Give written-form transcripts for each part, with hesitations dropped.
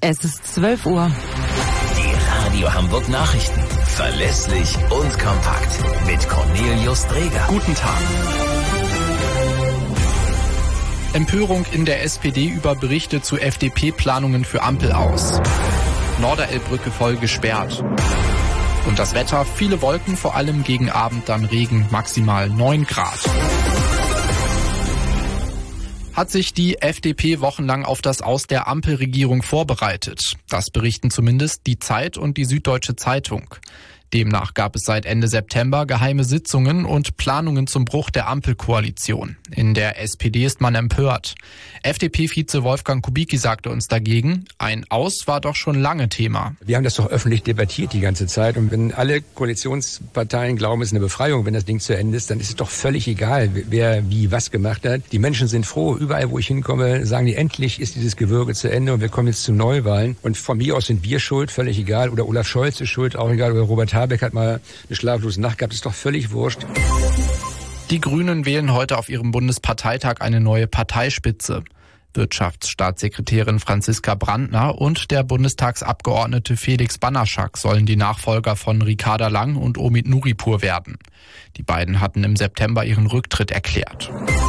Es ist 12 Uhr. Die Radio Hamburg Nachrichten. Verlässlich und kompakt. Mit Cornelius Dreger. Guten Tag. Empörung in der SPD über Berichte zu FDP-Planungen für Ampel aus. Norderelbbrücke voll gesperrt. Und das Wetter, viele Wolken, vor allem gegen Abend dann Regen, maximal 9 Grad. Hat sich die FDP wochenlang auf das Aus der Ampelregierung vorbereitet. Das berichten zumindest die Zeit und die Süddeutsche Zeitung. Demnach gab es seit Ende September geheime Sitzungen und Planungen zum Bruch der Ampelkoalition. In der SPD ist man empört. FDP-Vize Wolfgang Kubicki sagte uns dagegen, ein Aus war doch schon lange Thema. Wir haben das doch öffentlich debattiert die ganze Zeit. Und wenn alle Koalitionsparteien glauben, es ist eine Befreiung, wenn das Ding zu Ende ist, dann ist es doch völlig egal, wer wie was gemacht hat. Die Menschen sind froh. Überall, wo ich hinkomme, sagen die, endlich ist dieses Gewürge zu Ende und wir kommen jetzt zu Neuwahlen. Und von mir aus sind wir schuld, völlig egal. Oder Olaf Scholz ist schuld, auch egal. Oder Robert Habeck hat mal eine schlaflose Nacht gehabt, ist doch völlig wurscht. Die Grünen wählen heute auf ihrem Bundesparteitag eine neue Parteispitze. Wirtschaftsstaatssekretärin Franziska Brandner und der Bundestagsabgeordnete Felix Banaschak sollen die Nachfolger von Ricarda Lang und Omid Nuripur werden. Die beiden hatten im September ihren Rücktritt erklärt.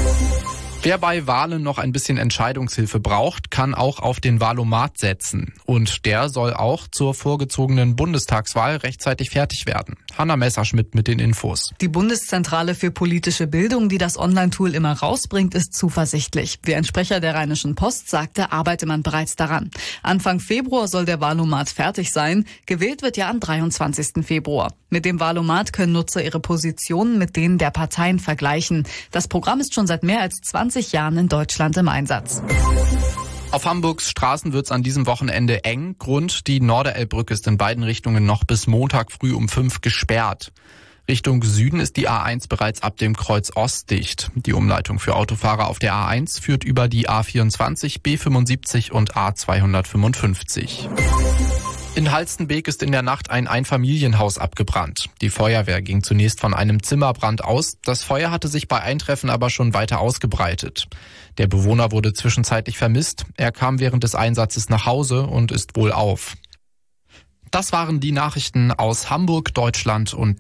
Wer bei Wahlen noch ein bisschen Entscheidungshilfe braucht, kann auch auf den Wahlomat setzen. Und der soll auch zur vorgezogenen Bundestagswahl rechtzeitig fertig werden. Hanna Messerschmidt mit den Infos. Die Bundeszentrale für politische Bildung, die das Online-Tool immer rausbringt, ist zuversichtlich. Wie ein Sprecher der Rheinischen Post sagte, arbeite man bereits daran. Anfang Februar soll der Wahlomat fertig sein. Gewählt wird ja am 23. Februar. Mit dem Wahlomat können Nutzer ihre Positionen mit denen der Parteien vergleichen. Das Programm ist schon seit mehr als 20 Jahren in Deutschland im Einsatz. Auf Hamburgs Straßen wird's an diesem Wochenende eng. Grund, die Norderelbbrücke ist in beiden Richtungen noch bis Montag früh um 5 gesperrt. Richtung Süden ist die A1 bereits ab dem Kreuz Ost dicht. Die Umleitung für Autofahrer auf der A1 führt über die A24, B75 und A255. In Halstenbek ist in der Nacht ein Einfamilienhaus abgebrannt. Die Feuerwehr ging zunächst von einem Zimmerbrand aus. Das Feuer hatte sich bei Eintreffen aber schon weiter ausgebreitet. Der Bewohner wurde zwischenzeitlich vermisst. Er kam während des Einsatzes nach Hause und ist wohlauf. Das waren die Nachrichten aus Hamburg, Deutschland und